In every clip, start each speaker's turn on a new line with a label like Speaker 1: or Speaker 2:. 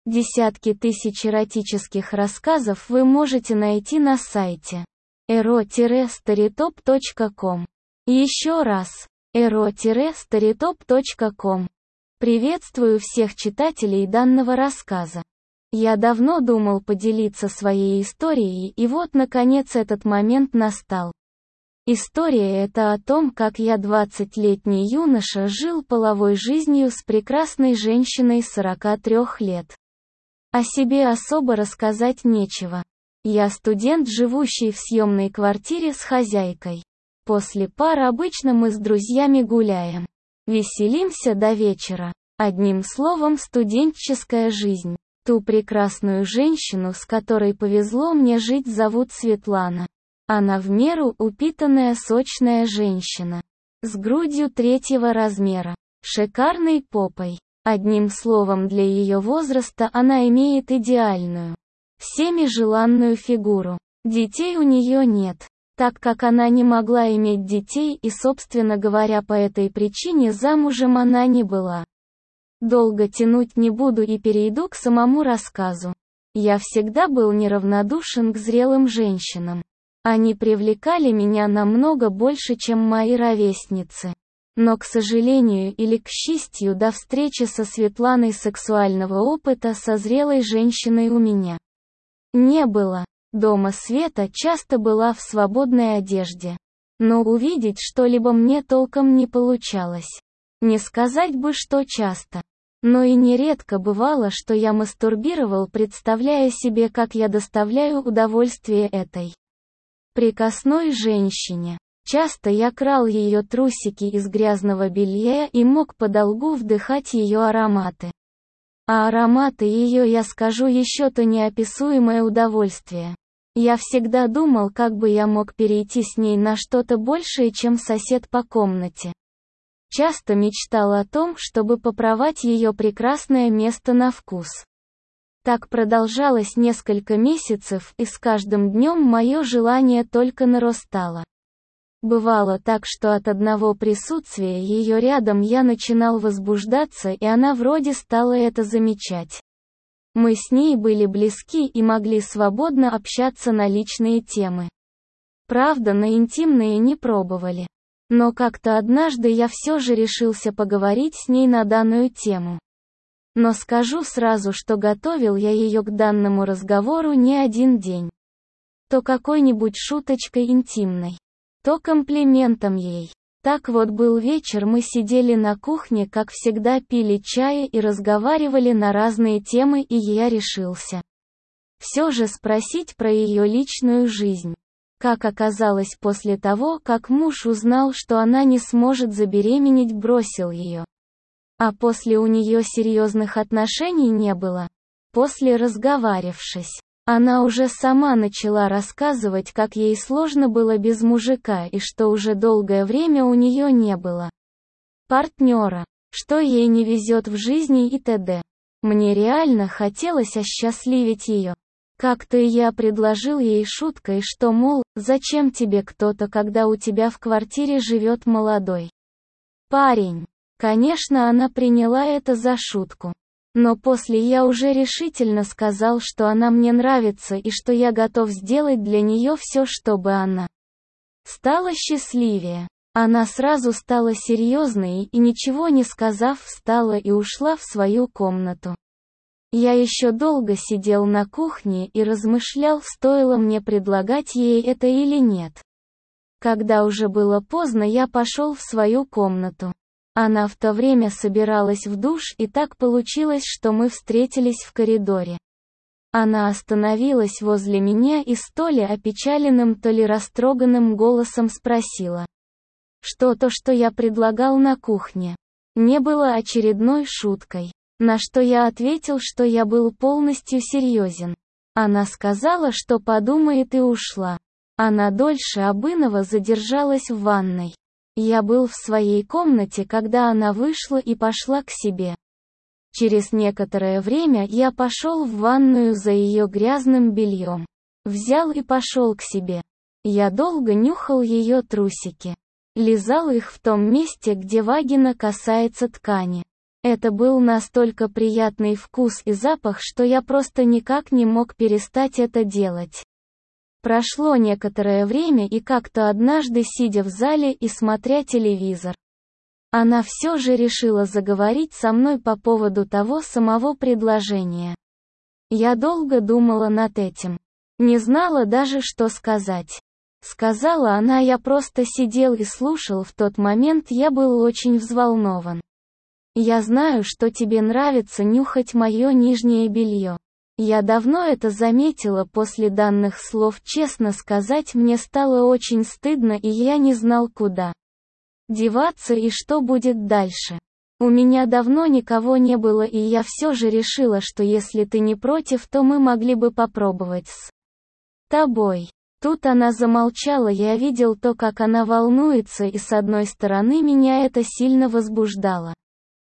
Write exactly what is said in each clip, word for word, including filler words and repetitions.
Speaker 1: Десятки тысяч эротических рассказов вы можете найти на сайте эро старитоп точка ком. Еще раз, эро старитоп точка ком. Приветствую всех читателей данного рассказа. Я давно думал поделиться своей историей, и вот наконец этот момент настал. История эта о том, как я, двадцатилетний юноша, жил половой жизнью с прекрасной женщиной сорока трёх лет. О себе особо рассказать нечего. Я студент, живущий в съемной квартире с хозяйкой. После пар обычно мы с друзьями гуляем. Веселимся до вечера. Одним словом, студенческая жизнь. Ту прекрасную женщину, с которой повезло мне жить, зовут Светлана. Она в меру упитанная, сочная женщина. С грудью третьего размера. Шикарной попой. Одним словом, для ее возраста она имеет идеальную, всеми желанную фигуру. Детей у нее нет, так как она не могла иметь детей и, собственно говоря, по этой причине замужем она не была. Долго тянуть не буду и перейду к самому рассказу. Я всегда был неравнодушен к зрелым женщинам. Они привлекали меня намного больше, чем мои ровесницы. Но, к сожалению или к счастью, до встречи со Светланой сексуального опыта со зрелой женщиной у меня не было. Дома Света часто была в свободной одежде. Но увидеть что-либо мне толком не получалось. Не сказать бы, что часто. Но и нередко бывало, что я мастурбировал, представляя себе, как я доставляю удовольствие этой прекрасной женщине. Часто я крал ее трусики из грязного белья и мог подолгу вдыхать ее ароматы. А ароматы ее, я скажу, еще то неописуемое удовольствие. Я всегда думал, как бы я мог перейти с ней на что-то большее, чем сосед по комнате. Часто мечтал о том, чтобы попробовать ее прекрасное место на вкус. Так продолжалось несколько месяцев, и с каждым днем мое желание только нарастало. Бывало так, что от одного присутствия ее рядом я начинал возбуждаться, и она вроде стала это замечать. Мы с ней были близки и могли свободно общаться на личные темы. Правда, на интимные не пробовали. Но как-то однажды я все же решился поговорить с ней на данную тему. Но скажу сразу, что готовил я ее к данному разговору не один день. То какой-нибудь шуточкой интимной, то комплиментом ей. Так вот, был вечер, мы сидели на кухне, как всегда, пили чай и разговаривали на разные темы, и я решился все же спросить про ее личную жизнь. Как оказалось, после того, как муж узнал, что она не сможет забеременеть, бросил ее. А после у нее серьезных отношений не было. После, разговарившись, она уже сама начала рассказывать, как ей сложно было без мужика и что уже долгое время у нее не было партнера, что ей не везет в жизни и т.д. Мне реально хотелось осчастливить ее. Как-то я предложил ей шуткой, что, мол, зачем тебе кто-то, когда у тебя в квартире живет молодой парень. Конечно, она приняла это за шутку. Но после я уже решительно сказал, что она мне нравится и что я готов сделать для нее все, чтобы она стала счастливее. Она сразу стала серьезной и, ничего не сказав, встала и ушла в свою комнату. Я еще долго сидел на кухне и размышлял, стоило мне предлагать ей это или нет. Когда уже было поздно, я пошел в свою комнату. Она в то время собиралась в душ, и так получилось, что мы встретились в коридоре. Она остановилась возле меня и с то ли опечаленным, то ли растроганным голосом спросила, что то, что я предлагал на кухне, не было очередной шуткой. На что я ответил, что я был полностью серьезен. Она сказала, что подумает, и ушла. Она дольше обычного задержалась в ванной. Я был в своей комнате, когда она вышла и пошла к себе. Через некоторое время я пошел в ванную за ее грязным бельем. Взял и пошел к себе. Я долго нюхал ее трусики. Лизал их в том месте, где вагина касается ткани. Это был настолько приятный вкус и запах, что я просто никак не мог перестать это делать. Прошло некоторое время, и как-то однажды, сидя в зале и смотря телевизор, она все же решила заговорить со мной по поводу того самого предложения. Я долго думала над этим. Не знала даже, что сказать. Сказала она, я просто сидел и слушал, в тот момент я был очень взволнован. Я знаю, что тебе нравится нюхать мое нижнее белье. Я давно это заметила. После данных слов, честно сказать, мне стало очень стыдно, и я не знал, куда деваться и что будет дальше. У меня давно никого не было, и я все же решила, что если ты не против, то мы могли бы попробовать с тобой. Тут она замолчала, я видел то, как она волнуется, и с одной стороны меня это сильно возбуждало.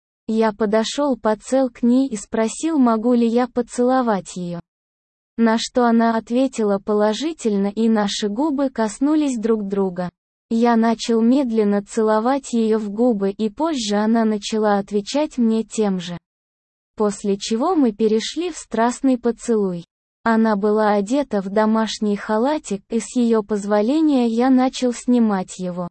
Speaker 1: Я подошел, подсел к ней и спросил, могу ли я поцеловать ее. На что она ответила положительно, и наши губы коснулись друг друга. Я начал медленно целовать ее в губы, и позже она начала отвечать мне тем же. После чего мы перешли в страстный поцелуй. Она была одета в домашний халатик, и с ее позволения я начал снимать его,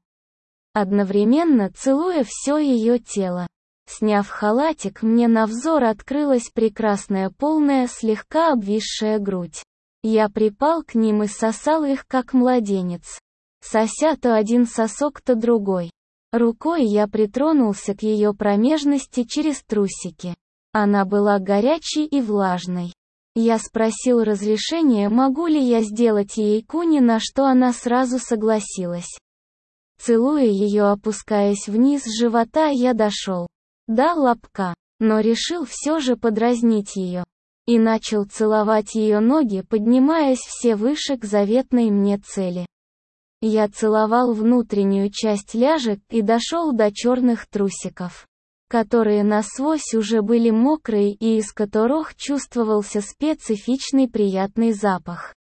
Speaker 1: одновременно целуя все ее тело. Сняв халатик, мне на взор открылась прекрасная полная, слегка обвисшая грудь. Я припал к ним и сосал их как младенец, сося то один сосок, то другой. Рукой я притронулся к ее промежности через трусики. Она была горячей и влажной. Я спросил разрешения, могу ли я сделать ей куни, на что она сразу согласилась. Целуя ее, опускаясь вниз живота, я дошел до лобка, но решил все же подразнить ее. И начал целовать ее ноги, поднимаясь все выше к заветной мне цели. Я целовал внутреннюю часть ляжек и дошел до черных трусиков, которые насквозь уже были мокрые и из которых чувствовался специфичный приятный запах.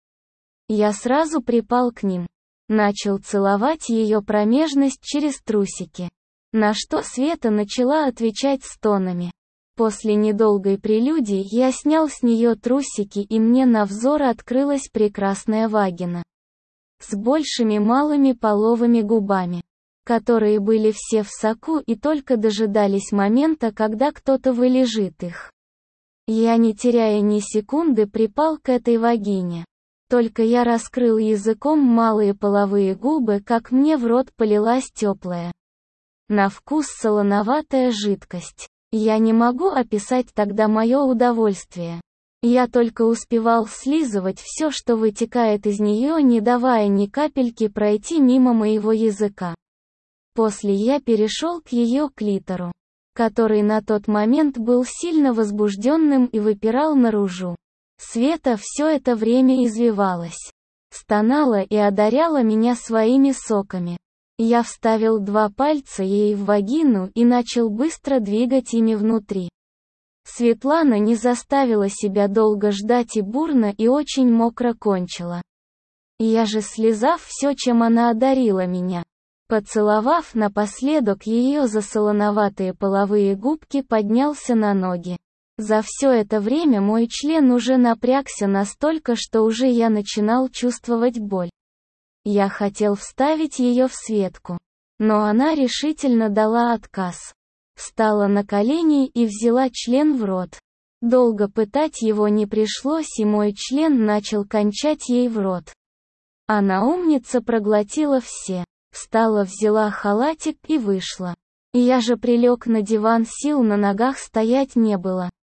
Speaker 1: Я сразу припал к ним. Начал целовать ее промежность через трусики. На что Света начала отвечать стонами. После недолгой прелюдии я снял с нее трусики, и мне на взор открылась прекрасная вагина с большими малыми половыми губами, которые были все в соку и только дожидались момента, когда кто-то вылижит их. Я, не теряя ни секунды, припал к этой вагине. Только я раскрыл языком малые половые губы, как мне в рот полилась теплая, на вкус солоноватая жидкость. Я не могу описать тогда мое удовольствие. Я только успевал слизывать все, что вытекает из нее, не давая ни капельки пройти мимо моего языка. После я перешел к ее клитору, который на тот момент был сильно возбужденным и выпирал наружу. Света все это время извивалась, стонала и одаряла меня своими соками. Я вставил два пальца ей в вагину и начал быстро двигать ими внутри. Светлана не заставила себя долго ждать и бурно и очень мокро кончила. Я же, слизав все, чем она одарила меня, поцеловав напоследок ее за солоноватые половые губки, поднялся на ноги. За все это время мой член уже напрягся настолько, что уже я начинал чувствовать боль. Я хотел вставить ее в Светку, но она решительно дала отказ. Встала на колени и взяла член в рот. Долго пытать его не пришлось, и мой член начал кончать ей в рот. Она, умница, проглотила все. Встала, взяла халатик и вышла. Я же прилег на диван, сил на ногах стоять не было.